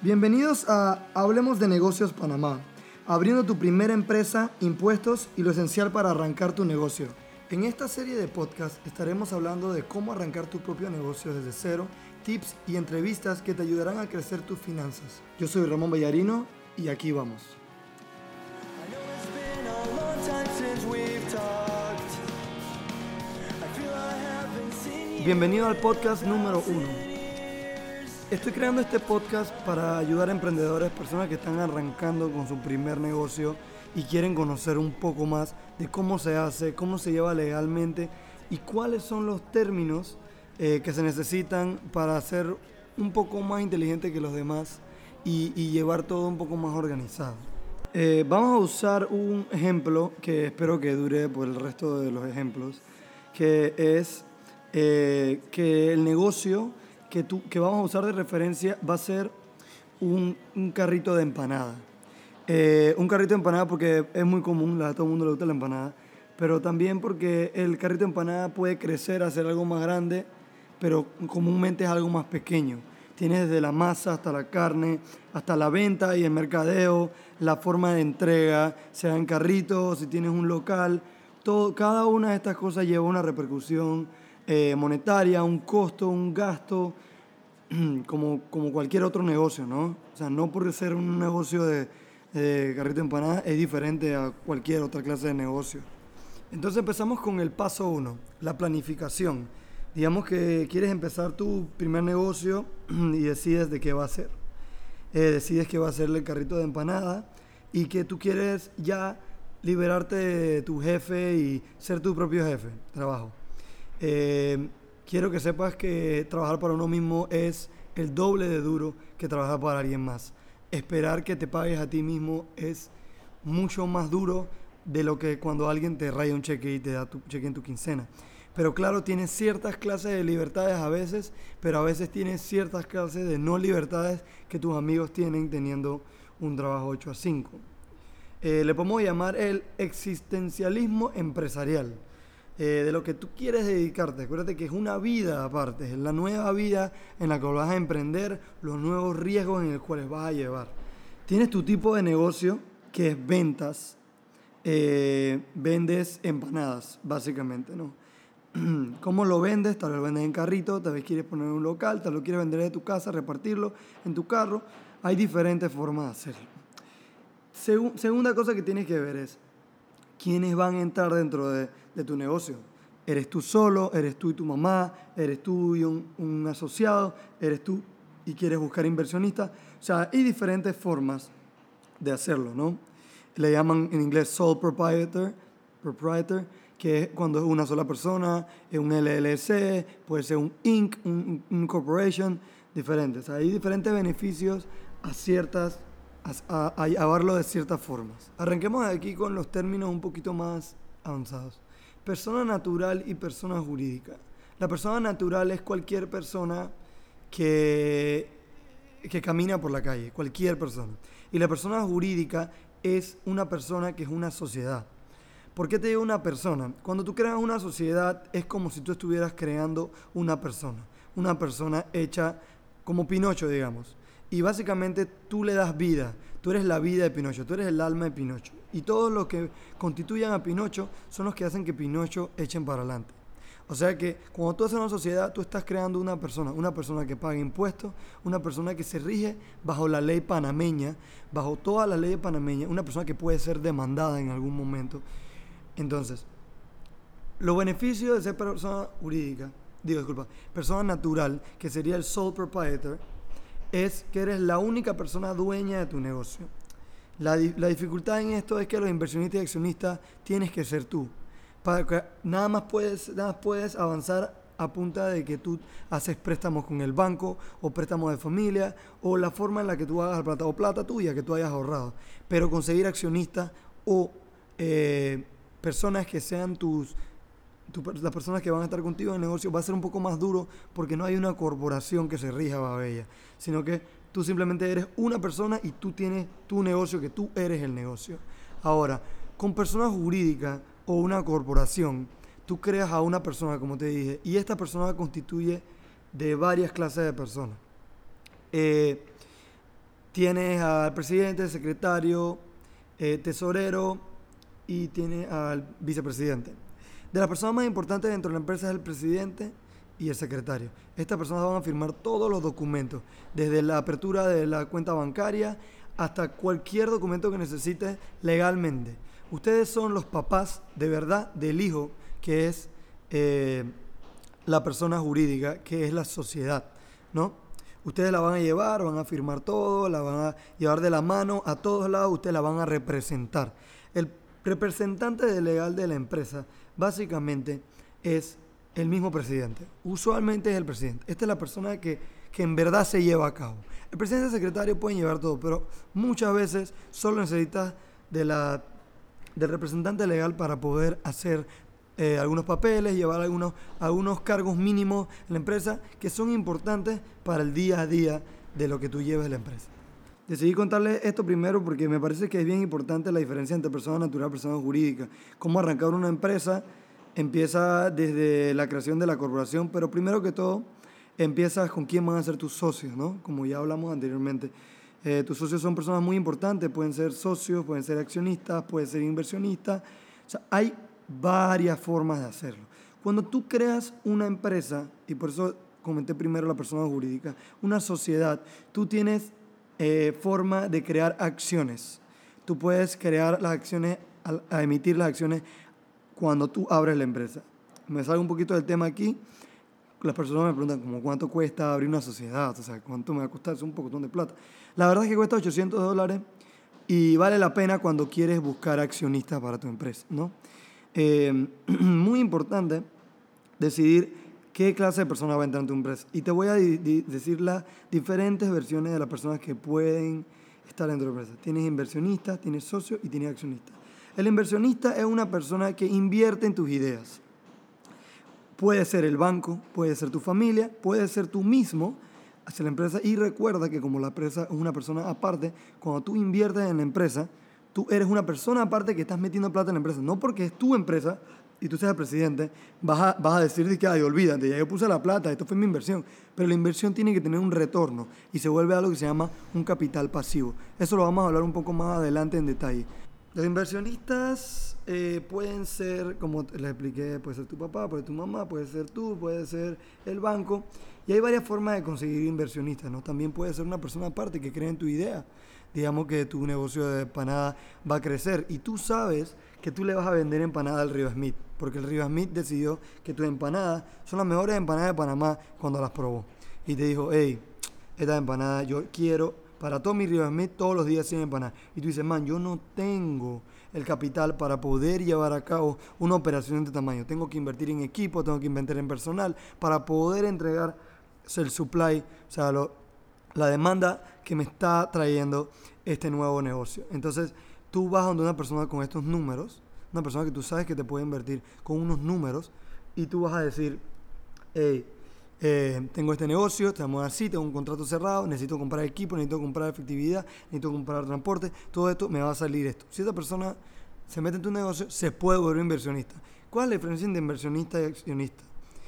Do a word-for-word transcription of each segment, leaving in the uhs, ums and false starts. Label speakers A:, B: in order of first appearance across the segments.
A: Bienvenidos a Hablemos de Negocios Panamá, abriendo tu primera empresa, impuestos y lo esencial para arrancar tu negocio. En esta serie de podcast estaremos hablando de cómo arrancar tu propio negocio desde cero, tips y entrevistas que te ayudarán a crecer tus finanzas. Yo soy Ramón Ballarino y aquí vamos. Bienvenido al podcast número uno. Estoy creando este podcast para ayudar a emprendedores, personas que están arrancando con su primer negocio y quieren conocer un poco más de cómo se hace, cómo se lleva legalmente y cuáles son los términos eh, que se necesitan para ser un poco más inteligente que los demás y, y llevar todo un poco más organizado. Eh, vamos a usar un ejemplo que espero que dure por el resto de los ejemplos, que es eh, que el negocio que, tú, que vamos a usar de referencia va a ser un, un carrito de empanada. Eh, un carrito de empanada porque es muy común, a todo el mundo le gusta la empanada, pero también porque el carrito de empanada puede crecer a ser algo más grande, pero comúnmente es algo más pequeño. Tienes desde la masa hasta la carne, hasta la venta y el mercadeo, la forma de entrega, sea en carritos, si tienes un local, todo, cada una de estas cosas lleva una repercusión eh, monetaria, un costo, un gasto, como, como cualquier otro negocio, ¿no? O sea, no por ser un negocio de, de carrito de empanada es diferente a cualquier otra clase de negocio. Entonces empezamos con el paso uno, la planificación. Digamos que quieres empezar tu primer negocio y decides de qué va a ser. Eh, decides que va a ser el carrito de empanada y que tú quieres ya liberarte de tu jefe y ser tu propio jefe, trabajo. Eh, quiero que sepas que trabajar para uno mismo es el doble de duro que trabajar para alguien más. Esperar que te pagues a ti mismo es mucho más duro de lo que cuando alguien te raya un cheque y te da tu cheque en tu quincena. Pero claro, tienes ciertas clases de libertades a veces, pero a veces tienes ciertas clases de no libertades que tus amigos tienen teniendo un trabajo ocho a cinco. Eh, le podemos llamar el existencialismo empresarial, eh, de lo que tú quieres dedicarte. Acuérdate que es una vida aparte, es la nueva vida en la que vas a emprender, los nuevos riesgos en los cuales vas a llevar. Tienes tu tipo de negocio que es ventas, eh, vendes empanadas, básicamente, ¿no? ¿Cómo lo vendes? Tal vez lo vendes en carrito, tal vez quieres poner un local, tal vez lo quieres vender de tu casa, repartirlo en tu carro. Hay diferentes formas de hacerlo. Segu- segunda cosa que tienes que ver es quiénes van a entrar dentro de, de tu negocio. ¿Eres tú solo? ¿Eres tú y tu mamá? ¿Eres tú y un, un asociado? ¿Eres tú y quieres buscar inversionistas? O sea, hay diferentes formas de hacerlo, ¿no? Le llaman en inglés sole proprietor, proprietor que es cuando es una sola persona, es un L L C, puede ser un Inc, un, un corporation, diferentes. O sea, hay diferentes beneficios a ciertas, a, a, a llevarlo de ciertas formas. Arranquemos aquí con los términos un poquito más avanzados. Persona natural y persona jurídica. La persona natural es cualquier persona que, que camina por la calle, cualquier persona. Y la persona jurídica es una persona que es una sociedad. ¿Por qué te digo una persona? Cuando tú creas una sociedad es como si tú estuvieras creando una persona. Una persona hecha como Pinocho, digamos. Y básicamente tú le das vida. Tú eres la vida de Pinocho. Tú eres el alma de Pinocho. Y todos los que constituyan a Pinocho son los que hacen que Pinocho echen para adelante. O sea que cuando tú haces una sociedad, tú estás creando una persona. Una persona que paga impuestos. Una persona que se rige bajo la ley panameña. Bajo todas las leyes panameñas. Una persona que puede ser demandada en algún momento. Entonces, los beneficios de ser persona jurídica, digo, disculpa, persona natural, que sería el sole proprietor, es que eres la única persona dueña de tu negocio. La, la dificultad en esto es que los inversionistas y accionistas tienes que ser tú. Para que nada más puedes, nada más puedes avanzar a punta de que tú haces préstamos con el banco o préstamos de familia o la forma en la que tú hagas la plata o plata tuya que tú hayas ahorrado. Pero conseguir accionistas o eh, personas que sean tus, tu, las personas que van a estar contigo en el negocio va a ser un poco más duro porque no hay una corporación que se rija bajo ella, sino que tú simplemente eres una persona y tú tienes tu negocio, que tú eres el negocio. Ahora, con personas jurídicas o una corporación, tú creas a una persona, como te dije, y esta persona constituye de varias clases de personas. Eh, tienes al presidente, secretario, eh, tesorero y tienes al vicepresidente. De las personas más importantes dentro de la empresa es el presidente y el secretario. Estas personas van a firmar todos los documentos, desde la apertura de la cuenta bancaria hasta cualquier documento que necesites legalmente. Ustedes son los papás de verdad del hijo, que es eh, la persona jurídica, que es la sociedad, ¿no? Ustedes la van a llevar, van a firmar todo, la van a llevar de la mano a todos lados, ustedes la van a representar. El representante de legal de la empresa básicamente es el mismo presidente. Usualmente es el presidente. Esta es la persona que, que en verdad se lleva a cabo. El presidente y el secretario pueden llevar todo, pero muchas veces solo necesitas de la, del representante legal para poder hacer eh, algunos papeles, llevar algunos, algunos cargos mínimos en la empresa que son importantes para el día a día de lo que tú lleves en la empresa. Decidí contarles esto primero porque me parece que es bien importante la diferencia entre persona natural y persona jurídica. Cómo arrancar una empresa empieza desde la creación de la corporación, pero primero que todo empiezas con quién van a ser tus socios, ¿no? Como ya hablamos anteriormente. Eh, tus socios son personas muy importantes, pueden ser socios, pueden ser accionistas, pueden ser inversionistas. O sea, hay varias formas de hacerlo. Cuando tú creas una empresa, y por eso comenté primero la persona jurídica, una sociedad, tú tienes eh, forma de crear acciones. Tú puedes crear las acciones, a, a emitir las acciones cuando tú abres la empresa. Me salgo un poquito del tema aquí. Las personas me preguntan como cuánto cuesta abrir una sociedad, o sea, cuánto me va a costar, es un pocotón de plata. La verdad es que cuesta ochocientos dólares y vale la pena cuando quieres buscar accionistas para tu empresa, ¿no? Eh, muy importante decidir qué clase de persona va a entrar en tu empresa. Y te voy a di- di- decir las diferentes versiones de las personas que pueden estar dentro de la empresa. Tienes inversionistas, tienes socios y tienes accionistas. El inversionista es una persona que invierte en tus ideas. Puede ser el banco, puede ser tu familia, puede ser tú mismo hacia la empresa. Y recuerda que como la empresa es una persona aparte, cuando tú inviertes en la empresa, tú eres una persona aparte que estás metiendo plata en la empresa. No porque es tu empresa y tú seas el presidente, vas a, vas a decir que, ay, olvídate, ya yo puse la plata, esto fue mi inversión. Pero la inversión tiene que tener un retorno y se vuelve algo que se llama un capital pasivo. Eso lo vamos a hablar un poco más adelante en detalle. Los inversionistas eh, pueden ser, como les expliqué, puede ser tu papá, puede ser tu mamá, puede ser tú, puede ser el banco. Y hay varias formas de conseguir inversionistas, ¿no? También puede ser una persona aparte que cree en tu idea. Digamos que tu negocio de empanada va a crecer y tú sabes que tú le vas a vender empanada al Río Smith, porque el Río Smith decidió que tus empanadas son las mejores empanadas de Panamá cuando las probó. Y te dijo, hey, esta empanada yo quiero para todo mi Río Smith todos los días cien empanadas. Y tú dices, man, yo no tengo el capital para poder llevar a cabo una operación de este tamaño. Tengo que invertir en equipo, tengo que invertir en personal para poder entregar el supply, o sea, lo, la demanda que me está trayendo este nuevo negocio. Entonces, tú vas donde una persona con estos números, una persona que tú sabes que te puede invertir con unos números, y tú vas a decir, hey, eh, tengo este negocio, estamos así, tengo un contrato cerrado, necesito comprar equipo, necesito comprar efectividad, necesito comprar transporte, todo esto me va a salir esto. Si esta persona se mete en tu negocio, se puede volver inversionista. ¿Cuál es la diferencia entre inversionista y accionista?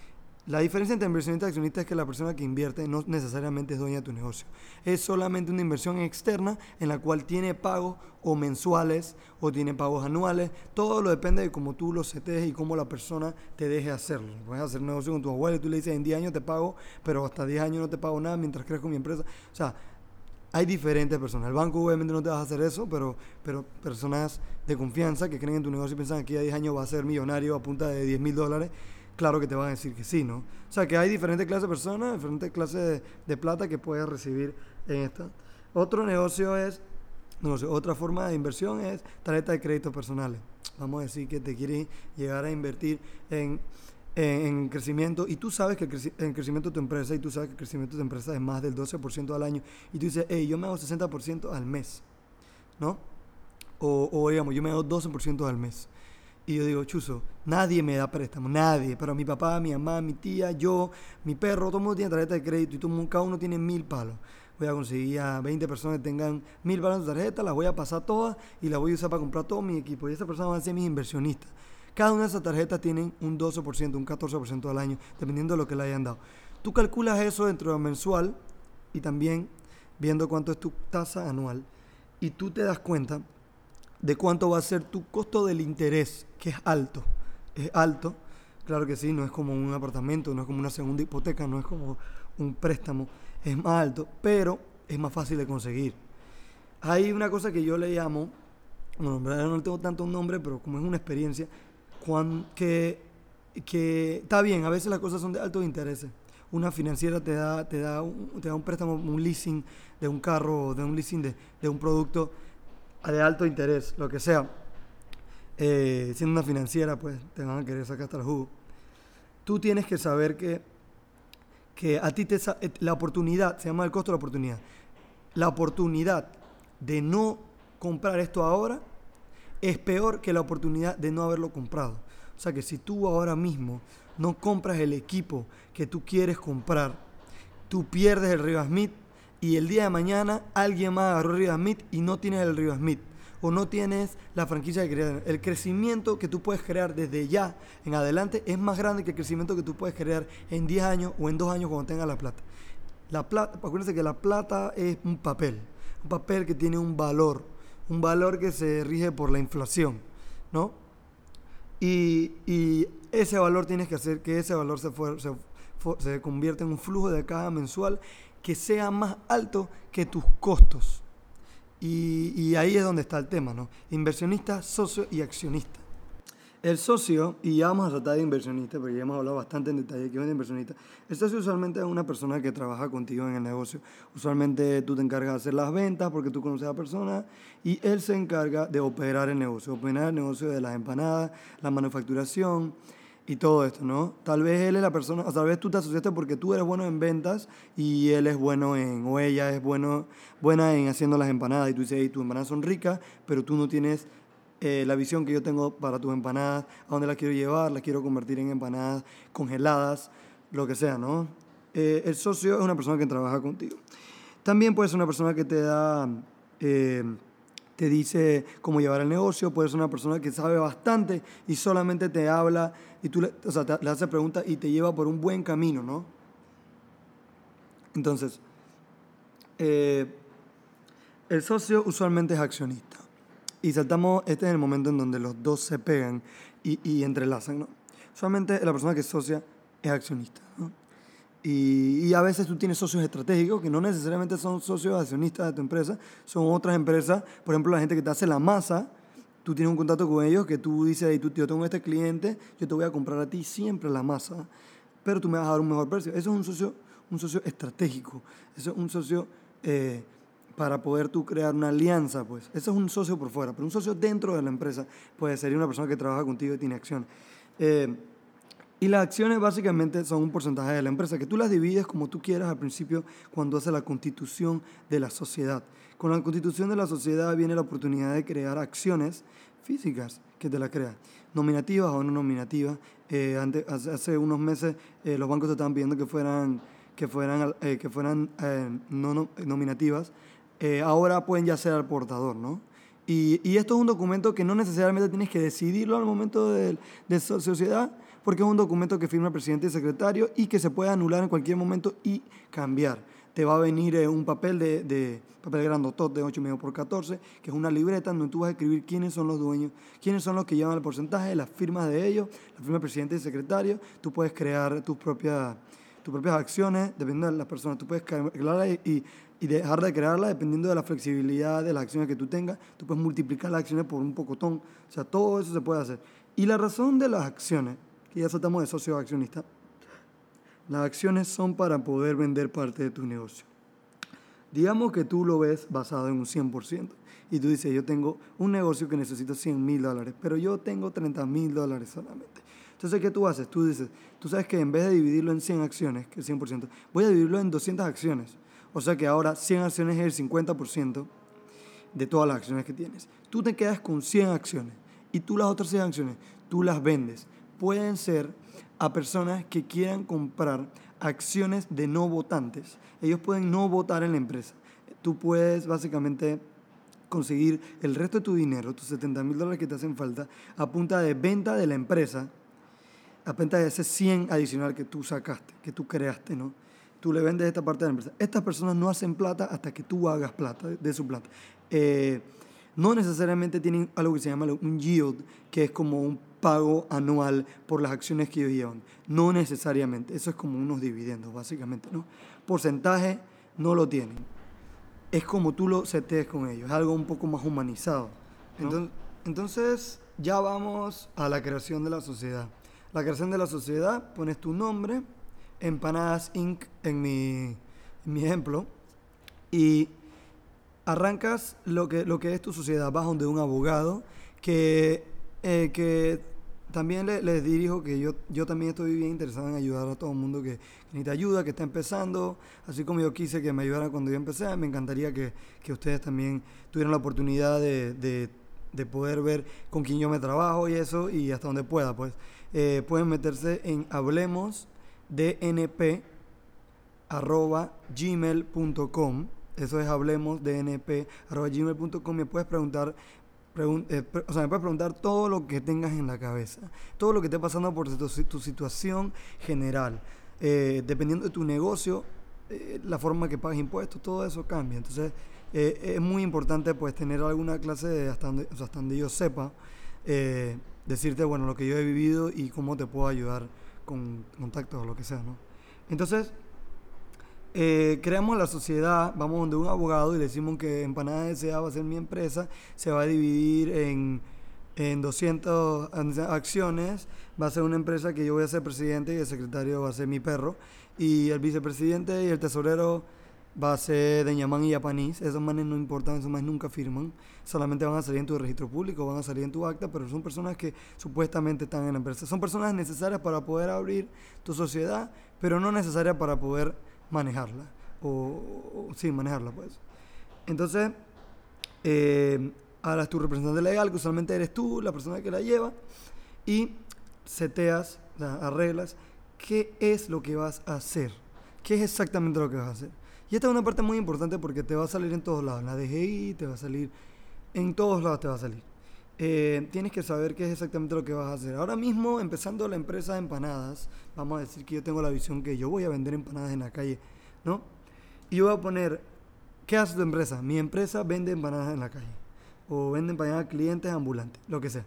A: La diferencia entre inversionista y accionista es que la persona que invierte no necesariamente es dueña de tu negocio. Es solamente una inversión externa en la cual tiene pagos o mensuales o tiene pagos anuales. Todo lo depende de cómo tú lo setes y cómo la persona te deje hacerlo. Puedes hacer un negocio con tu abuelo y tú le dices en diez años te pago, pero hasta diez años no te pago nada mientras crezco mi empresa. O sea, hay diferentes personas. El banco obviamente no te vas a hacer eso, pero, pero personas de confianza que creen en tu negocio y piensan que a diez años va a ser millonario a punta de diez mil dólares. Claro que te van a decir que sí, ¿no? O sea, que hay diferentes clases de personas, diferentes clases de, de plata que puedes recibir en esta. Otro negocio es, negocio, otra forma de inversión es tarjeta de crédito personales. Vamos a decir que te quieres llegar a invertir en, en, en crecimiento y tú sabes que el, creci- el crecimiento de tu empresa y tú sabes que el crecimiento de tu empresa es más del doce por ciento al año y tú dices, hey, yo me hago sesenta por ciento al mes, ¿no? O, o digamos, yo me hago doce por ciento al mes. Y yo digo, chuzo, nadie me da préstamo, nadie. Pero mi papá, mi mamá, mi tía, yo, mi perro, todo el mundo tiene tarjeta de crédito y todo el mundo, cada uno tiene mil palos. Voy a conseguir a veinte personas que tengan mil palos en su tarjeta, las voy a pasar todas y las voy a usar para comprar todo mi equipo. Y esas personas van a ser mis inversionistas. Cada una de esas tarjetas tienen un doce por ciento, un catorce por ciento al año, dependiendo de lo que le hayan dado. Tú calculas eso dentro de mensual y también viendo cuánto es tu tasa anual y tú te das cuenta de cuánto va a ser tu costo del interés, que es alto. Es alto, claro que sí, no es como un apartamento, no es como una segunda hipoteca, no es como un préstamo, es más alto, pero es más fácil de conseguir. Hay una cosa que yo le llamo, bueno, en verdad no tengo tanto un nombre, pero como es una experiencia, cuan, que, que está bien, a veces las cosas son de altos intereses. Una financiera te da, te da, un, te da un préstamo, un leasing de un carro, de un leasing de, de un producto de alto interés, lo que sea. Eh, siendo una financiera, pues te van a querer sacar hasta el jugo. Tú tienes que saber que, que a ti te, la oportunidad, se llama el costo de la oportunidad, la oportunidad de no comprar esto ahora es peor que la oportunidad de no haberlo comprado. O sea que si tú ahora mismo no compras el equipo que tú quieres comprar, tú pierdes el Riva Smith y el día de mañana alguien más agarró el Riva Smith y no tienes el Riva Smith o no tienes la franquicia de crear. El crecimiento que tú puedes crear desde ya en adelante es más grande que el crecimiento que tú puedes crear en diez años o en dos años cuando tengas la plata. La plata, acuérdense que la plata es un papel, un papel que tiene un valor, un valor que se rige por la inflación, ¿no? Y, y ese valor tienes que hacer que ese valor se, fue, se, fue, se convierta en un flujo de caja mensual que sea más alto que tus costos. Y, y ahí es donde está el tema, ¿no? Inversionista, socio y accionista. El socio, y ya vamos a tratar de inversionista, porque ya hemos hablado bastante en detalle de qué es un inversionista. El socio usualmente es una persona que trabaja contigo en el negocio. Usualmente tú te encargas de hacer las ventas porque tú conoces a la persona y él se encarga de operar el negocio, operar el negocio de las empanadas, la manufacturación y todo esto, ¿no? Tal vez él es la persona, o tal vez tú te asociaste porque tú eres bueno en ventas y él es bueno en, o ella es bueno, buena en haciendo las empanadas y tú dices, hey, tus empanadas son ricas, pero tú no tienes Eh, la visión que yo tengo para tus empanadas, a dónde las quiero llevar, las quiero convertir en empanadas congeladas, lo que sea, ¿no? Eh, el socio es una persona que trabaja contigo. También puede ser una persona que te da, eh, te dice cómo llevar el negocio, puede ser una persona que sabe bastante y solamente te habla, y tú le, o sea, te, le haces preguntas y te lleva por un buen camino, ¿no? Entonces, eh, el socio usualmente es accionista. Y saltamos, este es el momento en donde los dos se pegan y, y entrelazan, ¿no? Solamente la persona que es socia es accionista, ¿no? Y, y a veces tú tienes socios estratégicos que no necesariamente son socios accionistas de tu empresa, son otras empresas, por ejemplo, la gente que te hace la masa, tú tienes un contacto con ellos que tú dices, hey, tú, yo tengo este cliente, yo te voy a comprar a ti siempre la masa, pero tú me vas a dar un mejor precio. Eso es un socio, un socio estratégico, eso es un socio... Eh, para poder tú crear una alianza, pues. Eso es un socio por fuera, pero un socio dentro de la empresa puede ser una persona que trabaja contigo y tiene acciones. Eh, y las acciones básicamente son un porcentaje de la empresa, que tú las divides como tú quieras al principio cuando haces la constitución de la sociedad. Con la constitución de la sociedad viene la oportunidad de crear acciones físicas que te las crean, nominativas o no nominativas. Eh, antes, hace, hace unos meses eh, los bancos te estaban pidiendo que fueran, que fueran, eh, que fueran eh, no, no nominativas. Eh, ahora pueden ya ser al portador, ¿no? Y, y esto es un documento que no necesariamente tienes que decidirlo al momento de, de sociedad, porque es un documento que firma el presidente y el secretario y que se puede anular en cualquier momento y cambiar. Te va a venir eh, un papel de, de papel grandotote de ocho y medio por catorce, que es una libreta donde tú vas a escribir quiénes son los dueños, quiénes son los que llevan el porcentaje, las firmas de ellos, la firma del presidente y el secretario. Tú puedes crear tus propias, tus propias acciones dependiendo de las personas. Tú puedes crearlas y, y y dejar de crearla dependiendo de la flexibilidad de las acciones que tú tengas. Tú puedes multiplicar las acciones por un pocotón. O sea, todo eso se puede hacer. Y la razón de las acciones, que ya saltamos de socio accionista, las acciones son para poder vender parte de tu negocio. Digamos que tú lo ves basado en un cien por ciento. Y tú dices, yo tengo un negocio que necesita cien mil dólares, pero yo tengo treinta mil dólares solamente. Entonces, ¿qué tú haces? Tú dices, tú sabes que en vez de dividirlo en cien acciones, que es cien por ciento, voy a dividirlo en doscientas acciones. O sea que ahora cien acciones es el cincuenta por ciento de todas las acciones que tienes. Tú te quedas con cien acciones y tú las otras cien acciones, tú las vendes. Pueden ser a personas que quieran comprar acciones de no votantes. Ellos pueden no votar en la empresa. Tú puedes básicamente conseguir el resto de tu dinero, tus setenta mil dólares que te hacen falta, a punta de venta de la empresa, a punta de ese cien adicional que tú sacaste, que tú creaste, ¿no? tú le vendes esta parte de la empresa. Estas personas no hacen plata hasta que tú hagas plata de, de su plata. Eh, no necesariamente tienen algo que se llama un yield, que es como un pago anual por las acciones que ellos llevan. No necesariamente. Eso es como unos dividendos, básicamente, ¿no? Porcentaje no lo tienen. Es como tú lo setees con ellos. Es algo un poco más humanizado, ¿no? Entonces, entonces, ya vamos a la creación de la sociedad. La creación de la sociedad, pones tu nombre, Empanadas incorporated en mi, en mi ejemplo, y arrancas lo que, lo que es tu sociedad. Vas donde un abogado que, eh, que también le, les dirijo que yo, yo también estoy bien interesado en ayudar a todo el mundo que, que necesita ayuda, que está empezando. Así como yo quise que me ayudaran cuando yo empecé, me encantaría que, que ustedes también tuvieran la oportunidad de, de, de poder ver con quién yo me trabajo y eso, y hasta donde pueda, pues. Eh, pueden meterse en hablemos dnp arroba gmail punto com. Eso es hablemos dnp arroba gmail punto com. Me puedes preguntar, pregun- eh, pre- o sea, me puedes preguntar todo lo que tengas en la cabeza, todo lo que esté pasando por tu, tu situación general. Eh, dependiendo de tu negocio, eh, la forma que pagas impuestos, todo eso cambia. Entonces, eh, es muy importante pues tener alguna clase de hasta donde, o sea, hasta donde yo sepa, eh, decirte, bueno, lo que yo he vivido y cómo te puedo ayudar con contactos o lo que sea, ¿no? Entonces, eh, creamos la sociedad, vamos donde un abogado y le decimos que Empanadas S A va a ser mi empresa, se va a dividir en, en doscientas acciones, va a ser una empresa que yo voy a ser presidente y el secretario va a ser mi perro, y el vicepresidente y el tesorero va a ser de Ñamán y Yapanís. Esos manes no importan, esos manes nunca firman, solamente van a salir en tu registro público, van a salir en tu acta, pero son personas que supuestamente están en la empresa. Son personas necesarias para poder abrir tu sociedad, pero no necesarias para poder manejarla, o, o sí, manejarla, pues. Entonces, eh, harás tu representante legal, que usualmente eres tú, la persona que la lleva, y seteas, o sea, arreglas qué es lo que vas a hacer, qué es exactamente lo que vas a hacer. Y esta es una parte muy importante porque te va a salir en todos lados. En la D G I te va a salir, en todos lados te va a salir. Eh, tienes que saber qué es exactamente lo que vas a hacer. Ahora mismo, empezando la empresa de empanadas, vamos a decir que yo tengo la visión que yo voy a vender empanadas en la calle, ¿no? Y yo voy a poner, ¿qué hace tu empresa? Mi empresa vende empanadas en la calle, o vende empanadas a clientes ambulantes, lo que sea.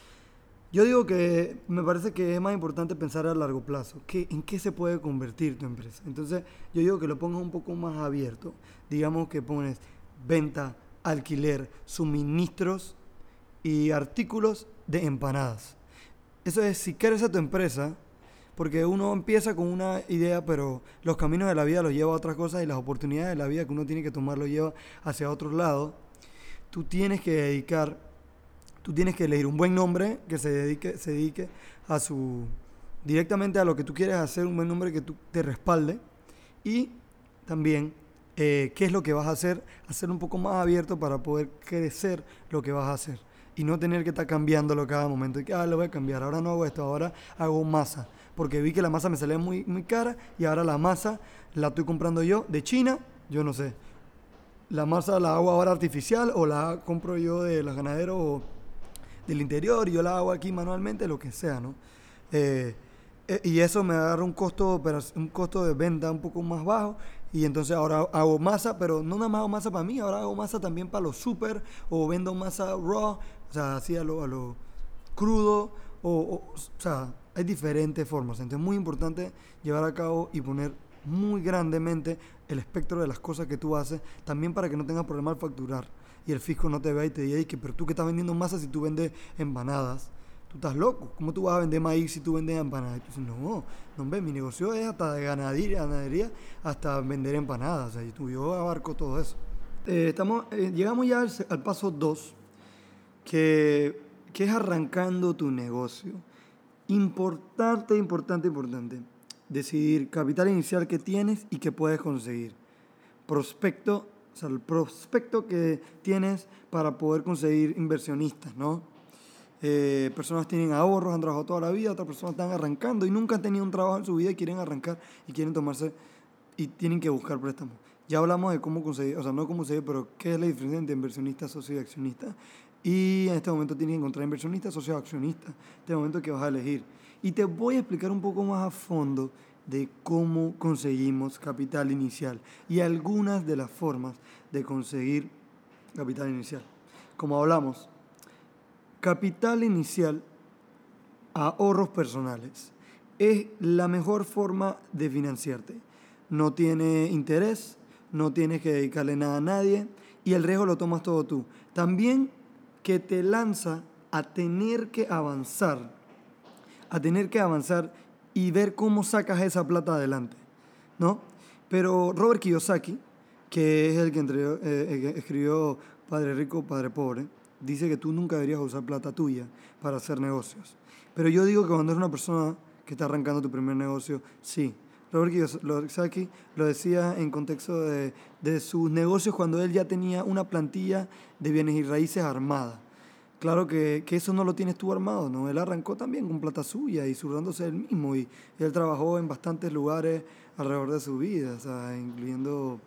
A: Yo digo que me parece que es más importante pensar a largo plazo, que, en qué se puede convertir tu empresa. Entonces, yo digo que lo pongas un poco más abierto. Digamos que pones venta, alquiler, suministros y artículos de empanadas. Eso es, si quieres a tu empresa, porque uno empieza con una idea, pero los caminos de la vida los lleva a otras cosas y las oportunidades de la vida que uno tiene que tomar los lleva hacia otros lados. Tú tienes que dedicar, tú tienes que elegir un buen nombre que se dedique, se dedique a su, directamente a lo que tú quieres hacer, un buen nombre que tú te respalde, y también eh, qué es lo que vas a hacer, hacer un poco más abierto para poder crecer lo que vas a hacer y no tener que estar cambiándolo cada momento. Y que, ah, lo voy a cambiar, ahora no hago esto, ahora hago masa, porque vi que la masa me salía muy, muy cara y ahora la masa la estoy comprando yo de China, yo no sé. La masa la hago ahora artificial o la compro yo de los ganaderos o del interior y yo la hago aquí manualmente, lo que sea, ¿no? Eh, eh, y eso me agarra un costo, pero un costo de venta un poco más bajo, y entonces ahora hago masa, pero no nada más hago masa para mí, ahora hago masa también para los super, o vendo masa raw, o sea, así a lo, a lo crudo, o, o, o sea, hay diferentes formas. Entonces es muy importante llevar a cabo y poner muy grandemente el espectro de las cosas que tú haces, también para que no tengas problema al facturar y el fisco no te vea y te diga, que pero tú que estás vendiendo masa si tú vendes empanadas, tú estás loco, ¿cómo tú vas a vender maíz si tú vendes empanadas? Y tú dices, no, no, ve, mi negocio es hasta de ganadería, ganadería hasta vender empanadas, o sea, y tú, yo abarco todo eso. Eh, estamos, eh, llegamos ya al, al paso dos, que, que es arrancando tu negocio. Importante, importante, importante. Decidir capital inicial que tienes y que puedes conseguir. Prospecto, o sea, el prospecto que tienes para poder conseguir inversionistas, ¿no? Eh, personas tienen ahorros, han trabajado toda la vida, otras personas están arrancando y nunca han tenido un trabajo en su vida y quieren arrancar y quieren tomarse y tienen que buscar préstamos. Ya hablamos de cómo conseguir, o sea, no cómo conseguir, pero qué es la diferencia entre inversionista, socio y accionista. Y en este momento tienes que encontrar inversionista, socio o accionista. En este momento que vas a elegir. Y te voy a explicar un poco más a fondo de cómo conseguimos capital inicial y algunas de las formas de conseguir capital inicial. Como hablamos, capital inicial, ahorros personales, es la mejor forma de financiarte. No tiene interés, no tienes que dedicarle nada a nadie y el riesgo lo tomas todo tú. También que te lanza a tener que avanzar, a tener que avanzar y ver cómo sacas esa plata adelante, ¿no? Pero Robert Kiyosaki, que es el que, entre, eh, el que escribió Padre Rico, Padre Pobre, dice que tú nunca deberías usar plata tuya para hacer negocios. Pero yo digo que cuando eres una persona que está arrancando tu primer negocio, sí. Robert Kiyosaki lo decía en contexto de, de sus negocios cuando él ya tenía una plantilla de bienes y raíces armada. Claro que, que eso no lo tienes tú armado, ¿no? Él arrancó también con plata suya y surrándose él mismo. Y, y él trabajó en bastantes lugares alrededor de su vida, o sea, incluyendo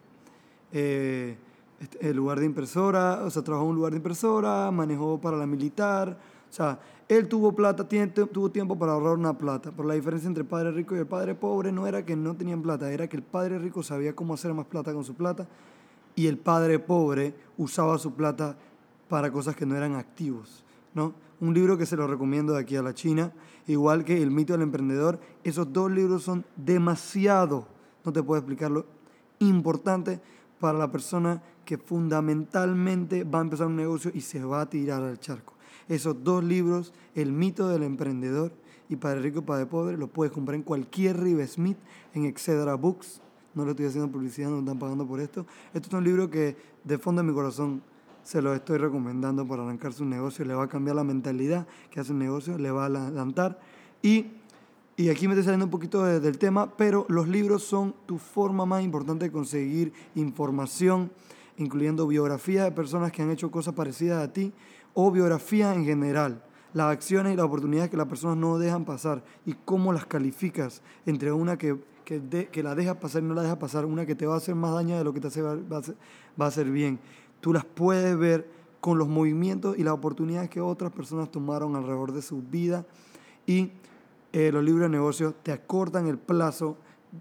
A: eh, este, el lugar de impresora, o sea, trabajó en un lugar de impresora, manejó para la militar. O sea, él tuvo plata, tiene, tuvo tiempo para ahorrar una plata. Pero la diferencia entre el padre rico y el padre pobre no era que no tenían plata, era que el padre rico sabía cómo hacer más plata con su plata y el padre pobre usaba su plata para cosas que no eran activos, ¿no? Un libro que se lo recomiendo de aquí a la China, igual que El mito del emprendedor. Esos dos libros son demasiado, no te puedo explicarlo, importantes para la persona que fundamentalmente va a empezar un negocio y se va a tirar al charco. Esos dos libros, El mito del emprendedor y Padre rico y Padre pobre, los puedes comprar en cualquier Rive Smith, en Excedra Books. No le estoy haciendo publicidad, no me están pagando por esto. Estos son libros que de fondo de mi corazón se los estoy recomendando para arrancar su negocio. Le va a cambiar la mentalidad que hace un negocio, le va a adelantar. Y, y aquí me estoy saliendo un poquito de, del tema, pero los libros son tu forma más importante de conseguir información, incluyendo biografías de personas que han hecho cosas parecidas a ti o biografías en general. Las acciones y las oportunidades que las personas no dejan pasar y cómo las calificas entre una que, que, de, que la dejas pasar y no la dejas pasar, una que te va a hacer más daño de lo que te hace, va, a hacer, va a hacer bien. Tú las puedes ver con los movimientos y las oportunidades que otras personas tomaron alrededor de su vida y eh, los libros de negocios te acortan el plazo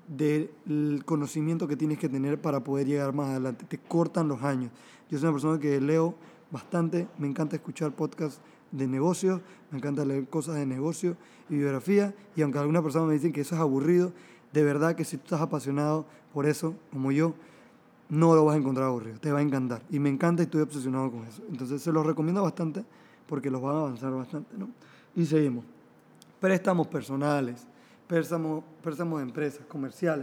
A: del conocimiento que tienes que tener para poder llegar más adelante, te cortan los años. Yo soy una persona que leo bastante, me encanta escuchar podcasts de negocios, me encanta leer cosas de negocio y biografía, y aunque algunas personas me dicen que eso es aburrido, de verdad que si tú estás apasionado por eso, como yo, no lo vas a encontrar aburrido, te va a encantar. Y me encanta y estoy obsesionado con eso. Entonces se los recomiendo bastante porque los van a avanzar bastante, ¿no? Y seguimos. Préstamos personales, préstamos, préstamos de empresas, comerciales.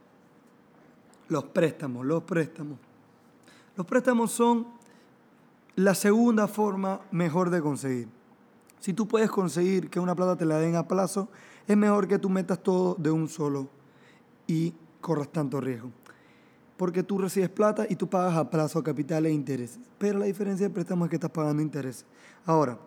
A: Los préstamos, los préstamos. Los préstamos son la segunda forma mejor de conseguir. Si tú puedes conseguir que una plata te la den a plazo, es mejor que tú metas todo de un solo y corras tanto riesgo. Porque tú recibes plata y tú pagas a plazo, a capital e intereses. Pero la diferencia de préstamo es que estás pagando intereses. Ahora,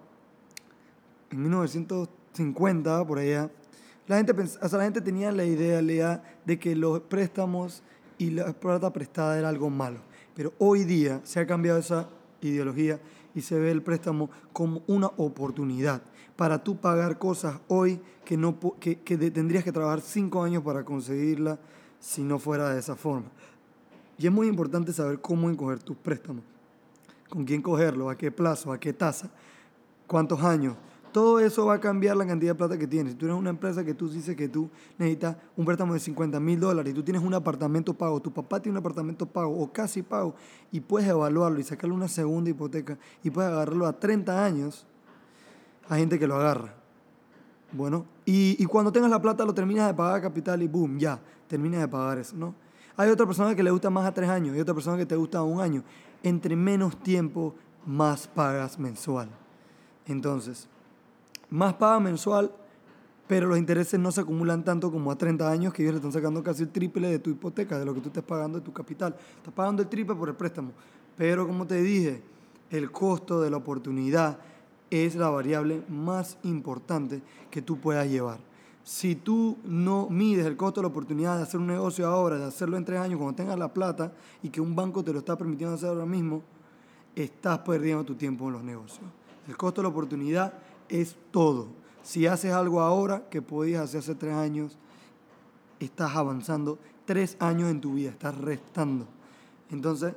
A: en mil novecientos cincuenta, por allá, la gente, pens- o sea, la gente tenía la idea, la idea de que los préstamos y la plata prestada era algo malo. Pero hoy día se ha cambiado esa ideología y se ve el préstamo como una oportunidad para tú pagar cosas hoy que, no, que, que tendrías que trabajar cinco años para conseguirla si no fuera de esa forma. Y es muy importante saber cómo encoger tus préstamos, con quién cogerlo, a qué plazo, a qué tasa, cuántos años. Todo eso va a cambiar la cantidad de plata que tienes. Si tú eres una empresa que tú dices que tú necesitas un préstamo de cincuenta mil dólares y tú tienes un apartamento pago, tu papá tiene un apartamento pago o casi pago y puedes evaluarlo y sacarle una segunda hipoteca y puedes agarrarlo a treinta años, hay gente que lo agarra. Bueno, y, y cuando tengas la plata lo terminas de pagar a capital y boom, ya, terminas de pagar eso, ¿no? Hay otra persona que le gusta más a tres años y otra persona que te gusta a un año. Entre menos tiempo, más pagas mensual. Entonces, más pagas mensual, pero los intereses no se acumulan tanto como a treinta años, que ellos le están sacando casi el triple de tu hipoteca, de lo que tú estás pagando de tu capital. Estás pagando el triple por el préstamo. Pero como te dije, el costo de la oportunidad es la variable más importante que tú puedas llevar. Si tú no mides el costo de la oportunidad de hacer un negocio ahora, de hacerlo en tres años, cuando tengas la plata y que un banco te lo está permitiendo hacer ahora mismo, estás perdiendo tu tiempo en los negocios. El costo de la oportunidad es todo. Si haces algo ahora que podías hacer hace tres años, estás avanzando tres años en tu vida, estás restando. Entonces,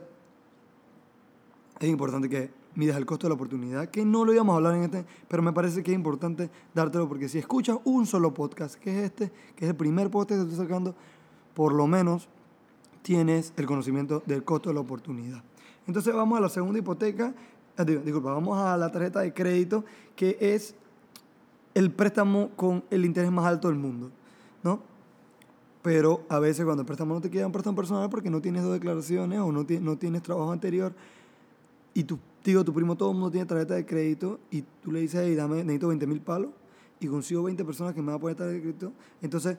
A: es importante que midas el costo de la oportunidad, que no lo íbamos a hablar en este, pero me parece que es importante dártelo porque si escuchas un solo podcast, que es este, que es el primer podcast que estoy sacando, por lo menos tienes el conocimiento del costo de la oportunidad. Entonces vamos a la segunda hipoteca, eh, disculpa, vamos a la tarjeta de crédito, que es el préstamo con el interés más alto del mundo, ¿no? Pero a veces cuando el préstamo no te queda un préstamo personal porque no tienes dos declaraciones o no, no tienes trabajo anterior y tu tío, tu primo, todo el mundo tiene tarjeta de crédito y tú le dices, hey, dame, necesito veinte mil palos y consigo veinte personas que me van a poner tarjeta de crédito. Entonces,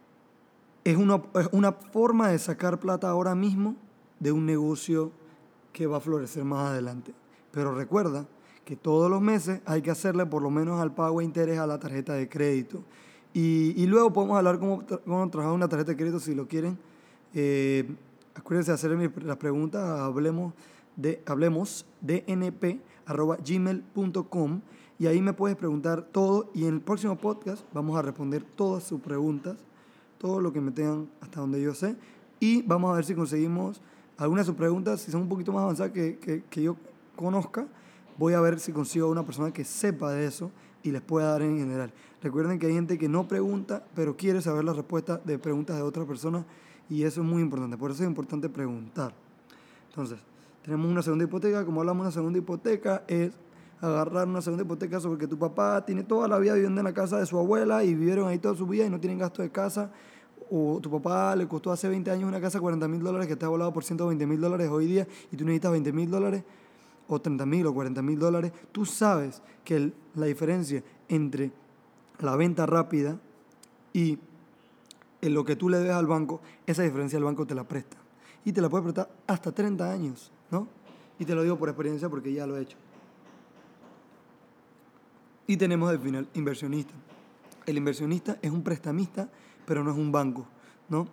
A: es una, es una forma de sacar plata ahora mismo de un negocio que va a florecer más adelante. Pero recuerda que todos los meses hay que hacerle por lo menos al pago de interés a la tarjeta de crédito. Y, y luego podemos hablar cómo, cómo trabajar una tarjeta de crédito si lo quieren. Eh, acuérdense de hacerme las preguntas, hablemos de hablemos dnp arroba gmail punto com y ahí me puedes preguntar todo y en el próximo podcast vamos a responder todas sus preguntas, todo lo que me tengan hasta donde yo sé y vamos a ver si conseguimos algunas de sus preguntas, si son un poquito más avanzadas que, que, que yo conozca, voy a ver si consigo a una persona que sepa de eso y les pueda dar en general. Recuerden que hay gente que no pregunta, pero quiere saber la respuesta de preguntas de otras personas y eso es muy importante, por eso es importante preguntar. Entonces, tenemos una segunda hipoteca, como hablamos de una segunda hipoteca, es agarrar una segunda hipoteca sobre que tu papá tiene toda la vida viviendo en la casa de su abuela y vivieron ahí toda su vida y no tienen gasto de casa, o tu papá le costó hace veinte años una casa cuarenta mil dólares que te ha volado por ciento veinte mil dólares hoy día y tú necesitas veinte mil dólares, o treinta mil o cuarenta mil dólares, tú sabes que el, la diferencia entre la venta rápida y en lo que tú le debes al banco, esa diferencia el banco te la presta. Y te la puede prestar hasta treinta años, ¿no? Y te lo digo por experiencia porque ya lo he hecho. Y tenemos al final inversionista. El inversionista es un prestamista, pero no es un banco, ¿no?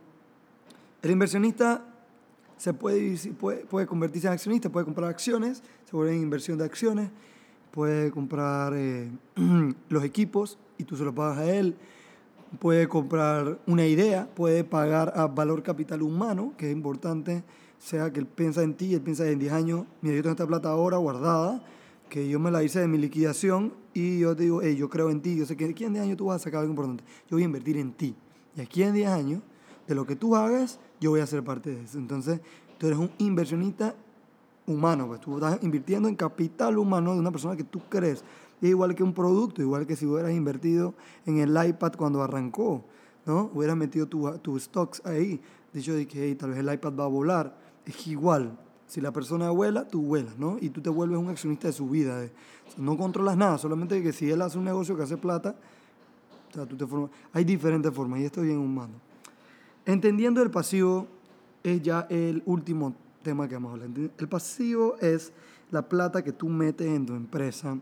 A: El inversionista se puede, puede, puede convertirse en accionista, puede comprar acciones, se vuelve en inversión de acciones, puede comprar eh, los equipos y tú se los pagas a él, puede comprar una idea, puede pagar a valor capital humano, que es importante, sea que él piensa en ti, él piensa en diez años, mira, yo tengo esta plata ahora guardada, que yo me la hice de mi liquidación y yo te digo, hey, yo creo en ti, yo sé que aquí en diez años tú vas a sacar algo importante, yo voy a invertir en ti. Y aquí en diez años, de lo que tú hagas, yo voy a ser parte de eso. Entonces, tú eres un inversionista humano, pues tú estás invirtiendo en capital humano de una persona que tú crees. Es igual que un producto, igual que si hubieras invertido en el iPad cuando arrancó, ¿no? Hubieras metido tus tu stocks ahí, dicho de que hey, tal vez el iPad va a volar. Es igual, si la persona vuela, tú vuelas, ¿no? Y tú te vuelves un accionista de su vida. ¿eh? O sea, no controlas nada, solamente que si él hace un negocio que hace plata, o sea, tú te formas. Hay diferentes formas y esto es bien humano. Entendiendo el pasivo es ya el último tema que vamos a hablar. El pasivo es la plata que tú metes en tu empresa.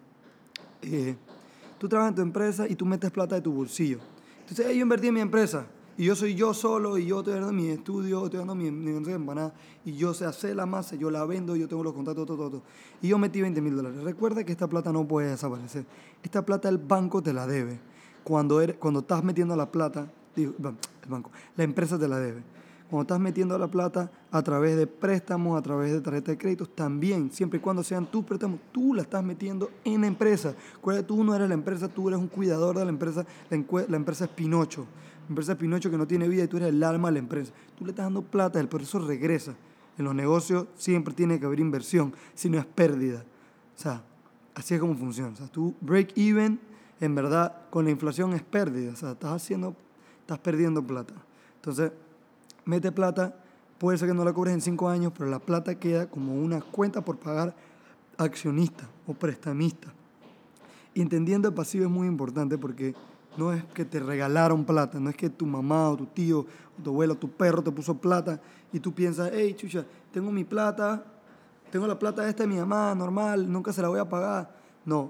A: Eh, tú trabajas en tu empresa y tú metes plata de tu bolsillo. Entonces, hey, yo invertí en mi empresa y yo soy yo solo y yo estoy dando mi estudio, estoy dando mi, mi empanada y yo sé hacer la masa, yo la vendo, yo tengo los contactos, todo, todo, todo. Y yo metí veinte mil dólares. Recuerda que esta plata no puede desaparecer. Esta plata el banco te la debe. Cuando, eres, cuando estás metiendo la plata, digo, el banco, la empresa te la debe. Cuando estás metiendo la plata a través de préstamos, a través de tarjeta de créditos, también, siempre y cuando sean tus préstamos, tú la estás metiendo en la empresa. Recuerda, tú no eres la empresa, tú eres un cuidador de la empresa. La, encue- la empresa es Pinocho. La empresa es Pinocho que no tiene vida y tú eres el alma de la empresa. Tú le estás dando plata, por eso regresa. En los negocios siempre tiene que haber inversión, si no es pérdida. O sea, así es como funciona. O sea, tú break even, en verdad, con la inflación es pérdida. O sea, estás haciendo, estás perdiendo plata. Entonces, mete plata, puede ser que no la cobres en cinco años, pero la plata queda como una cuenta por pagar accionista o prestamista. Y entendiendo el pasivo es muy importante porque no es que te regalaron plata, no es que tu mamá o tu tío o tu abuelo o tu perro te puso plata y tú piensas, hey, chucha, tengo mi plata, tengo la plata esta de mi mamá, normal, nunca se la voy a pagar. No,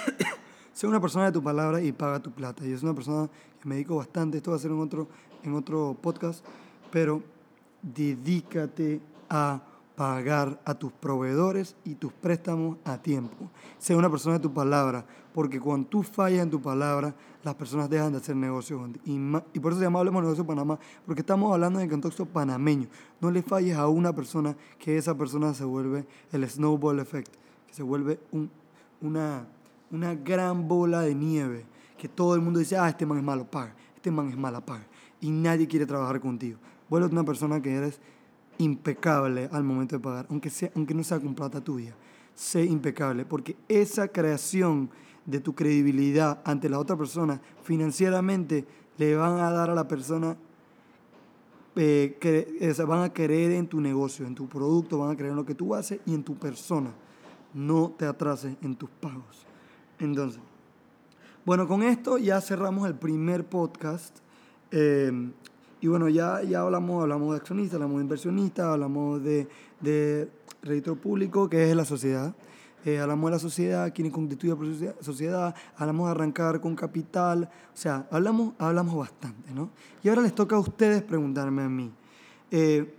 A: sé una persona de tu palabra y paga tu plata. Y es una persona que me dedico bastante, esto va a ser en otro, en otro podcast, pero dedícate a pagar a tus proveedores y tus préstamos a tiempo. Sé una persona de tu palabra, porque cuando tú fallas en tu palabra, las personas dejan de hacer negocios contigo. Y, y por eso se llama Hablemos de Negocios Panamá, porque estamos hablando en el contexto panameño. No le falles a una persona, que esa persona se vuelve el snowball effect, que se vuelve un, una, una gran bola de nieve, que todo el mundo dice, ah, este man es malo, paga, este man es mala, paga. Y nadie quiere trabajar contigo. Vuelve una persona que eres impecable al momento de pagar, aunque, sea, aunque no sea con plata tuya. Sé impecable, porque esa creación de tu credibilidad ante la otra persona financieramente le van a dar a la persona, eh, que, eh, van a creer en tu negocio, en tu producto, van a creer en lo que tú haces y en tu persona. No te atrases en tus pagos. Entonces, bueno, con esto ya cerramos el primer podcast. Eh, y bueno, ya, ya hablamos, hablamos de accionistas, hablamos de inversionistas, hablamos de, de registro público, que es la sociedad. Eh, hablamos de la sociedad, quién constituye la sociedad, hablamos de arrancar con capital, o sea, hablamos, hablamos bastante, ¿no? Y ahora les toca a ustedes preguntarme a mí, eh,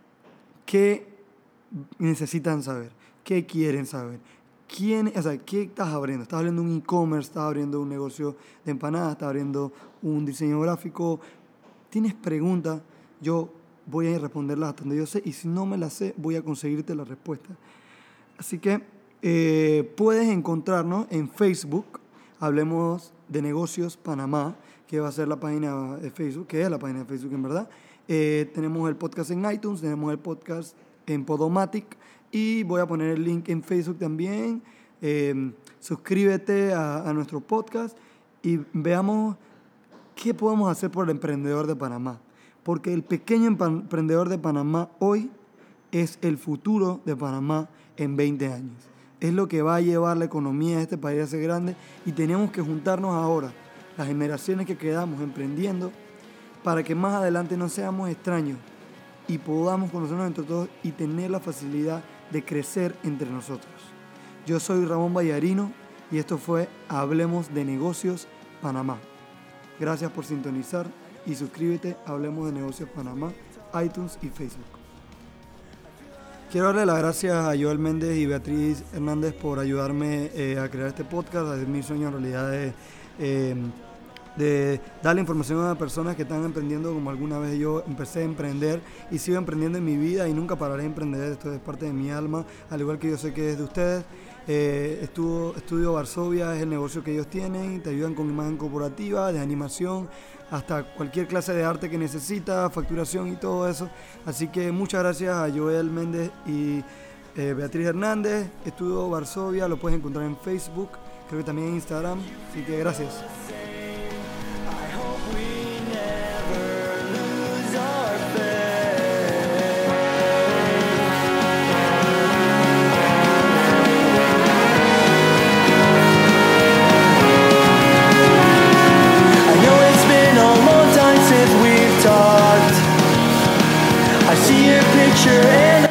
A: ¿qué necesitan saber? ¿Qué quieren saber? ¿Quién, o sea, ¿qué estás abriendo? ¿Estás abriendo un e-commerce? ¿Estás abriendo un negocio de empanadas? ¿Estás abriendo un diseño gráfico? ¿Tienes preguntas? Yo voy a responderlas hasta donde yo sé, y si no me las sé, voy a conseguirte la respuesta. Así que eh, puedes encontrarnos en Facebook, Hablemos de Negocios Panamá, que va a ser la página de Facebook, que es la página de Facebook en verdad. Eh, tenemos el podcast en iTunes, tenemos el podcast en Podomatic, y voy a poner el link en Facebook también. Eh, suscríbete a, a nuestro podcast y veamos qué podemos hacer por el emprendedor de Panamá. Porque el pequeño emprendedor de Panamá hoy es el futuro de Panamá en veinte años. Es lo que va a llevar la economía de este país a ser grande, y tenemos que juntarnos ahora, las generaciones que quedamos emprendiendo, para que más adelante no seamos extraños y podamos conocernos entre todos y tener la facilidad de crecer entre nosotros. Yo soy Ramón Vallarino y esto fue Hablemos de Negocios Panamá. Gracias por sintonizar y suscríbete a Hablemos de Negocios Panamá, iTunes y Facebook. Quiero darle las gracias a Joel Méndez y Beatriz Hernández por ayudarme eh, a crear este podcast, a hacer mi sueño en realidad de, eh, de darle información a personas que están emprendiendo como alguna vez yo empecé a emprender y sigo emprendiendo en mi vida y nunca pararé de emprender. Esto es parte de mi alma, al igual que yo sé que es de ustedes. Eh, estuvo, Estudio Varsovia es el negocio que ellos tienen, te ayudan con imagen corporativa, de animación, hasta cualquier clase de arte que necesitas, facturación y todo eso. Así que muchas gracias a Joel Méndez y eh, Beatriz Hernández. Estudio Varsovia, lo puedes encontrar en Facebook, creo que también en Instagram, así que gracias. I see your picture and